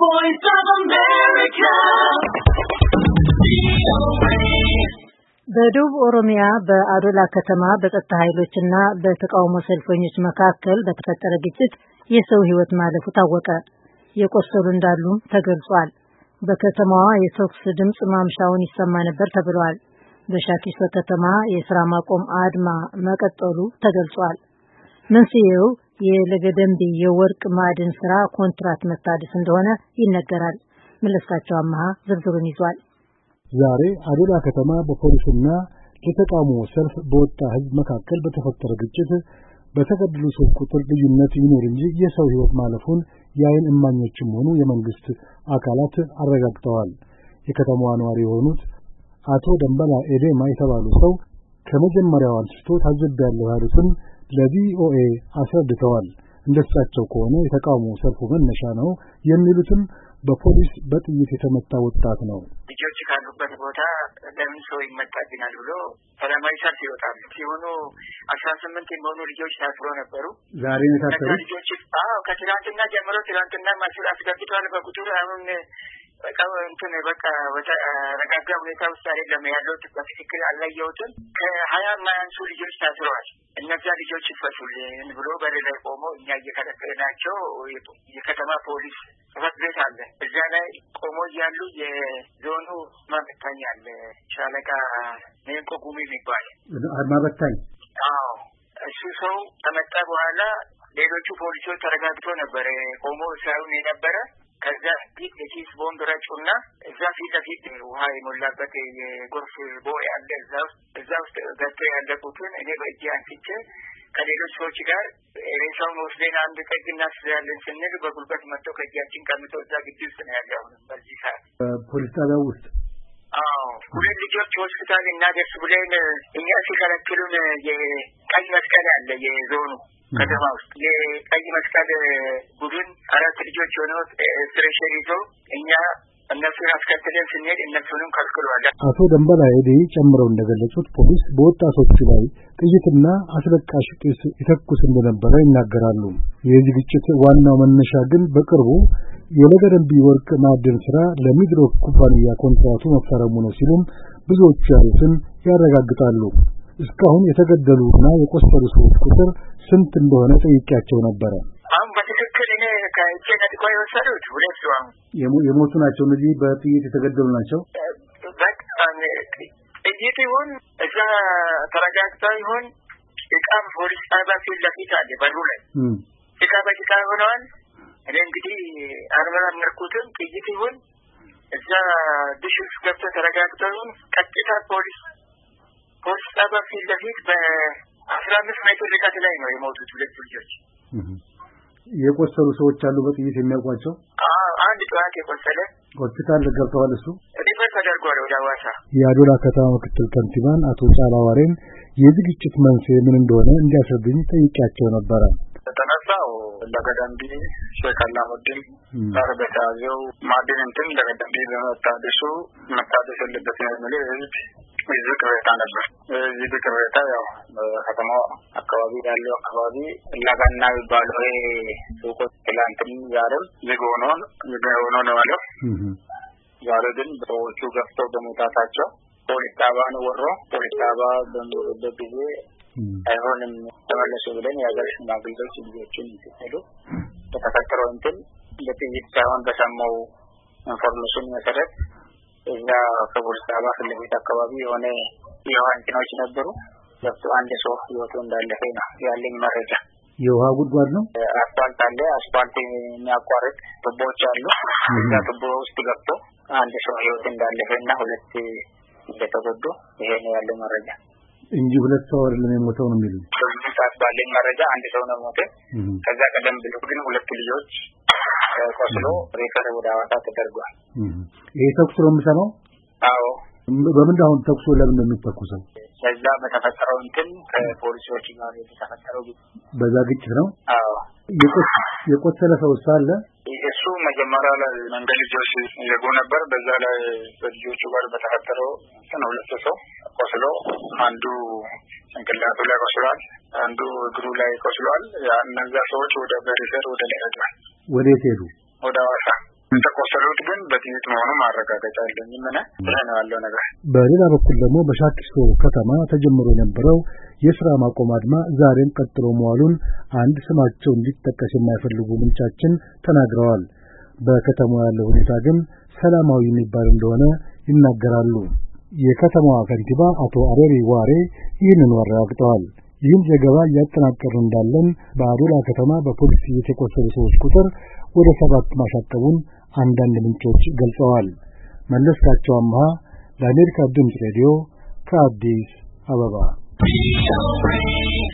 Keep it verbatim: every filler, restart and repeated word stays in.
voice of America. በደቡብ ኦሮሚያ በአዶላ ከተማ በጸጥታ ኃይሎችና በተቃውሞ ሰልፈኞች መካከል በተፈጠረ ግጭት የሰው ሕይወት ማለፉ ታወቀ። የቆሰሉ እንዳሉ ተገልጿል። በከተማዋ የተኩስ ድምጽ ማምሻውን ይሰማ ነበር ተብሏል። በሻኪሶ ከተማ የሥራ ማቆም አድማ መቀጠሉ ተገልጿል። መንስኤው የለገደምቢ የወርቅ ማዕድን ስራ ኮንትራት መታደስ እንደሆነ ይነገራል። መለስካቸው አማሃ ዝርዝሩን ይዟል። ዛሬ አዶላ ከተማ በፖሊስና ለተቃውሞ ሰልፍ በወጣ ህዝብ መካከል በተፈጠረ ግጭት በተገደሉ ሰዎች ቁጥር ልዩነት ይኖር እንጂ የሰው ሕይወት ማለፉን የዓይን እማኞችም ሆኑ የመንግስት አካላት አረጋግጠዋል። የከተማዋ ነዋሪ የሆኑት አቶ ደንበላ ኤዴማ የተባሉ ሰው ከመጀመሪያው አንስቶ ታዝቤያለሁ ያሉትን ለቪኦኤ አስረድተዋል። እንደሳቸው ከሆነ የተቃውሞ ሰልፉ መነሻ ነው የሚሉትም በፖሊስ በጥይት የተመታ ወጣት ነው። ልጆች ካሉበት ቦታ ለምን ሰው ይመጣብናል ብሎ ሰላማዊ ሰልፍ ይወጣሉ። ሲሆኑ አስራ ስምንት የሚሆኑ ልጆች ታስሮ ነበሩ። ዛሬ ነው ታሰሩ። ልጆች አዎ ከትናንትና ጀምሮ ትናንትና ማስፈር አስገብቷል። በቁጥር አሁን በቃ እንትን በቃ በተረጋጋ ሁኔታ ውስጥ አይደለም ያለው። በትክክል አላየሁትም። ከሀያ የማያንሱ ልጆች ታስረዋል። እነዛ ልጆች ይፈቱልን ብሎ በር ላይ ቆሞ እኛ እየከለከልናቸው የከተማ ፖሊስ ጽሕፈት ቤት አለ። እዛ ላይ ቆሞ እያሉ የዞኑ ማበታኝ አለ ሻለቃ ኔንቆ ጉሚ የሚባል አድማ በታኝ። አዎ እሱ ሰው ከመጣ በኋላ ሌሎቹ ፖሊሶች ተረጋግቶ ነበር ቆሞ ሳይሆን የነበረ። ከዛ ፊት የኪስ ቦምብ ረጩና እዛ ፊት ለፊት ውሃ የሞላበት የጎርፍ ቦይ አለ። እዛ ውስጥ እዛ ውስጥ ገብተው ያለቁትን እኔ በእጄ አንስቼ ከሌሎች ሰዎች ጋር ሬሳውን ወስደን አንድ ቀይ እናስያለን ስንል በጉልበት መጥተው ከእጃችን ቀምቶ እዛ ግቢ ውስጥ ነው ያለው። አሁን በዚህ ሰዓት ፖሊስ ጣቢያ ውስጥ አዎ ሁለት ልጆች ሆስፒታል እናደርስ ብለን እኛ ሲከለክሉን የቀይ መስቀል አለ የዞኑ ከተማ ውስጥ የቀይ መስቀል ቡድን አራት ልጆች ሆነው ስትሬቸር ይዞ እኛ እነሱን አስከትለን ስንሄድ እነሱንም ከልክሏል። አቶ ደንበላ ኤዴ ጨምረው እንደገለጹት ፖሊስ በወጣቶቹ ላይ ጥይትና አስለቃሽ ጢስ ይተኩስ እንደነበረ ይናገራሉ። የዚህ ግጭት ዋናው መነሻ ግን በቅርቡ የለገደምቢ ወርቅ ማዕድን ስራ ለሚድሮክ ኩባንያ ኮንትራቱ መፈረሙ ነው ሲሉም ብዙዎቹ ያሉትን ያረጋግጣሉ። እስካሁን የተገደሉና የቆሰሉ ሰዎች ቁጥር ስንት እንደሆነ ጠይቄያቸው ነበር። አሁን በትክክል እኔ ከእጄ ነጥቆ የወሰዱት ሁለት ሰው የሞቱ ናቸው። እነዚህ በጥይት የተገደሉ ናቸው። ጥይት ይሁን እዛ ተረጋግተው ይሁን እቃም ፖሊስ ጣቢያ ፊት ለፊት አለ በሩ ላይ እቃ በጭቃ ሆነዋል። እኔ እንግዲህ አልመረመርኩትም። ጥይት ይሁን እዛ ድሽ ውስጥ ገብተው ተረጋግተው ቀጥታ ፖሊስ ፖሊስ ጣቢያ ፊት ለፊት በአስራ አምስት ሜትር ርቀት ላይ ነው የሞቱት ሁለት ልጆች። የቆሰሉ ሰዎች አሉ በጥይት የሚያውቋቸው? አዎ አንድ ጠዋት የቆሰለ ሆስፒታል ገብተዋል። እሱ ሪፈር ተደርጓል ወደ ሐዋሳ። የአዶላ ከተማ ምክትል ከንቲባን አቶ ጫላ ዋሬን የዝግጭት መንስኤ ምን እንደሆነ እንዲያስረዱኝ ጠይቄያቸው ነበር። ተነሳው ለገደምቢ ሸካላሙዲን ታር በታዘው ማዕድን እንትን ለገደምቢ በመታደሱ መታደስ ያለበት ነው ማለት ህዝብ እዚህ ቅሬታ ነበር። እዚህ ቅሬታ ያው ከተማው አካባቢ ያለው አካባቢ ለጋና ይባላል። ሱቆ ትላንትም ዛሬም ዝግ ሆኖ ዝግ ሆኖ ነው ያለው። ዛሬ ግን ሰዎቹ ገፍተው በመውጣታቸው ፖሊስ ጣቢያን ወሮ ፖሊስ ጣቢያ በሚወርድበት ጊዜ አይሆንም ተመለሱ ብለን የሀገር ሽማግሌዎች ልጆችን ሲሄዱ በተፈጠረው እንትን በጥይት ሳይሆን በሰማው ኢንፎርሜሽን መሰረት እኛ ከፖሊስ ጣቢያ ፊት ለፊት አካባቢ የሆነ የውሃ እንትኖች ነበሩ። ገብቶ አንድ ሰው ህይወቱ እንዳለፈ ነው ያለኝ መረጃ። የውሃ ጉድጓድ ነው። አስፋልት አለ። አስፋልት የሚያቋርጥ ቱቦዎች አሉ። እዛ ቱቦ ውስጥ ገብቶ አንድ ሰው ህይወቱ እንዳለፈና ሁለት እንደተጎዱ ይሄ ነው ያለው መረጃ እንጂ ሁለት ሰው አይደለም የሞተው ነው የሚሉኝ። በዚህ ባለኝ መረጃ አንድ ሰው ነው ሞተ። ከዛ ቀደም ብሎ ግን ሁለት ልጆች ቆስሎ ሪፈር ወደ ሐዋሳ ተደርጓል። ይሄ ተኩስ ነው የምሰማው? አዎ። በምን አሁን ተኩስ ለምን እንደሚተኩሰው? በዛ በተፈጠረው እንትን ከፖሊሶች ጋር የተፈጠረው በዛ ግጭት ነው። አዎ። የቆሰለ ሰው ሳለ እሱ መጀመሪያ ላይ መንገድ ልጆች ይዘጉ ነበር። በዛ ላይ በልጆቹ ጋር በተፈጠረው ነው ሁለት ሰው ቆስሎ አንዱ ጭንቅላቱ ላይ ቆስሏል፣ አንዱ እግሩ ላይ ቆስሏል። ያ እነዛ ሰዎች ወደ በሪፈር ወደ ላይ ሄደዋል። ወዴት ሄዱ? ወደ ሐዋሳ። የተቆሰሉት ግን በጥይት መሆኑ ማረጋገጫ የለኝም እና ይሄ ነው ያለው ነገር። በሌላ በኩል ደግሞ በሻኪሶ ከተማ ተጀምሮ የነበረው የሥራ ማቆም አድማ ዛሬም ቀጥሎ መዋሉን አንድ ስማቸው እንዲጠቀስ የማይፈልጉ ምንጫችን ተናግረዋል። በከተማው ያለው ሁኔታ ግን ሰላማዊ የሚባል እንደሆነ ይናገራሉ። የከተማዋ ከንቲባ አቶ አሬሪ ዋሬ ይህንን አረጋግጠዋል። ይህን ዘገባ እያጠናቀርን እንዳለን በአዶላ ከተማ በፖሊስ የተቆሰሉ ሰዎች ቁጥር ወደ ሰባት ማሻቀቡን አንዳንድ ምንጮች ገልጸዋል። መለስካቸው አምሃ ለአሜሪካ ድምፅ ሬዲዮ ከአዲስ አበባ